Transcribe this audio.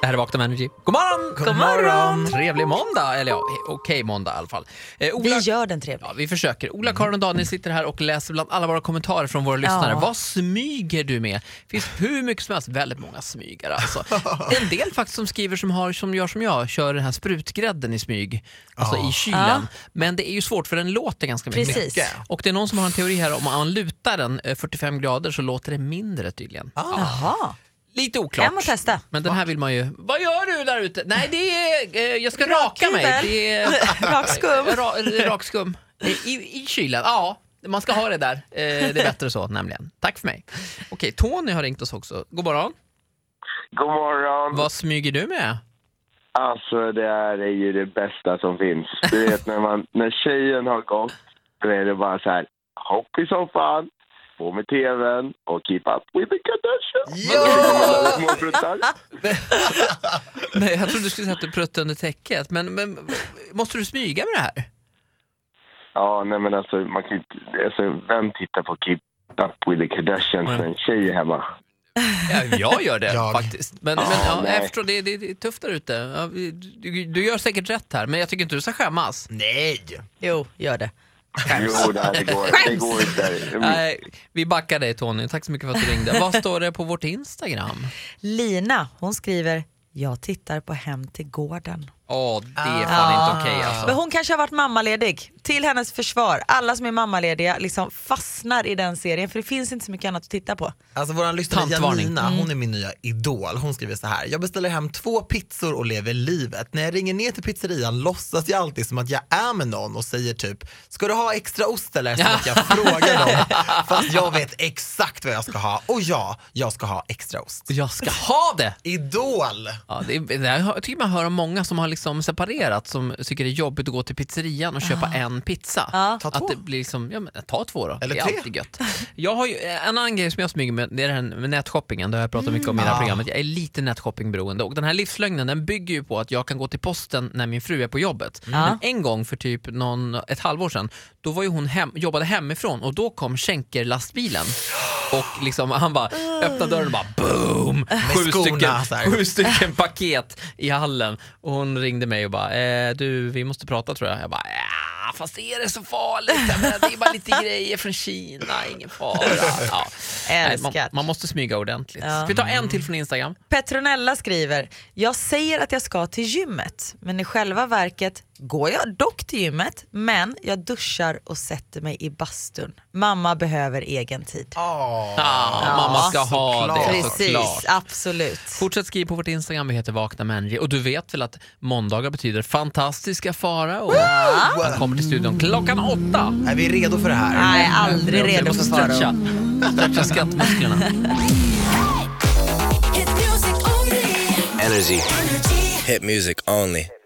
här är Vakna med Energy. God morgon! God morgon! Trevlig måndag, eller ja, okej måndag i alla fall. Vi gör den trevlig. Ja, vi försöker. Ola, Karin och Daniel sitter här och läser bland alla våra kommentarer från våra lyssnare. Vad smyger du med? Det finns hur mycket som helst, väldigt många smygar alltså. En del faktiskt som skriver som gör som jag, kör den här sprutgrädden i smyg, alltså i kylen. Men det är ju svårt för den låter ganska mycket. Precis. Och det är någon som har en teori här om man lutar den 45 grader så låter det mindre tydligen. Jaha. Lite oklart. Jag måste testa. Men den här vill man ju... Vad gör du där ute? Nej, det är... jag ska raka mig. Det är... Rakskum. Rakskum. I kylen. Ja, man ska ha det där. Det är bättre så, nämligen. Tack för mig. Okej, Tony har ringt oss också. God morgon. God morgon. Vad smyger du med? Alltså, det här är ju det bästa som finns. Du vet, när tjejen har gått, då är det bara så här, hopp i soffan, på med tvn och keep up with the Kardashians. Ja! Små bruttar. Nej, jag trodde du skulle säga att du pruttade under täcket. Men måste du smyga med det här? Ja, nej men alltså, man kan inte, alltså, vem tittar på keep up with the Kardashians när en tjej är hemma? Ja, jag gör det faktiskt. Men ja, nej. jag förstår, det är tufft där ute. Ja, du gör säkert rätt här, men jag tycker inte du ska skämmas. Nej. Jo, gör det. Jo, det går inte. Nej, vi backar dig, Tony. Tack så mycket för att du ringde. Vad står det på vårt Instagram? Lina, hon skriver: jag tittar på Hem till gården. Det är fan inte okej alltså. Men hon kanske har varit mammaledig. Till hennes försvar, alla som är mammalediga liksom fastnar i den serien, för det finns inte så mycket annat att titta på. Alltså våran lyssnare Tantvarning. Janina, hon är min nya idol. Hon skriver så här: jag beställer hem 2 pizzor och lever livet. När jag ringer ner till pizzerian låtsas jag alltid som att jag är med någon och säger typ, ska du ha extra ost eller? Som att jag frågar dem. Fast jag vet exakt vad jag ska ha. Och jag ska ha extra ost. Jag ska ha det! Idol! Ja, jag tycker man hör om många som har liksom separerat, som tycker det är jobbigt att gå till pizzerian och köpa en pizza. Ta 2. Att det blir liksom, ja, men, ta 2 då. Eller det är 3. alltid gött. Jag har ju en annan grej som jag smyger med, det är det här med nätshoppingen. Det har jag pratat mycket om i det här programmet. Jag är lite nätshoppingberoende, och den här livslögnen, den bygger ju på att jag kan gå till posten när min fru är på jobbet. Men en gång för typ ett halvår sedan, då var ju hon jobbade hemifrån, och då kom skänkerlastbilen. Och liksom han bara öppnade dörren och bara boom! 7 stycken paket i hallen. Och hon ringde mig och bara, du, vi måste prata, tror jag. Jag bara, fast är det så farligt? Det är bara lite grejer från Kina, ingen fara. Ja. Man måste smyga ordentligt. Ska vi ta en till från Instagram? Petronella skriver: jag säger att jag ska till gymmet, men i själva verket går jag dock till gymmet, men jag duschar och sätter mig i bastun. Mamma behöver egen tid. Mamma ska ha det. Precis, såklart. Absolut. Fortsätt skriva på vårt Instagram, vi heter Vakna med Energy. Och du vet väl att måndagar betyder fantastiska fara, och han kommer till studion klockan 8. Är vi redo för det här? Nej, aldrig redo för fara. Stretcha skattmusklerna. Energy. Hit music only.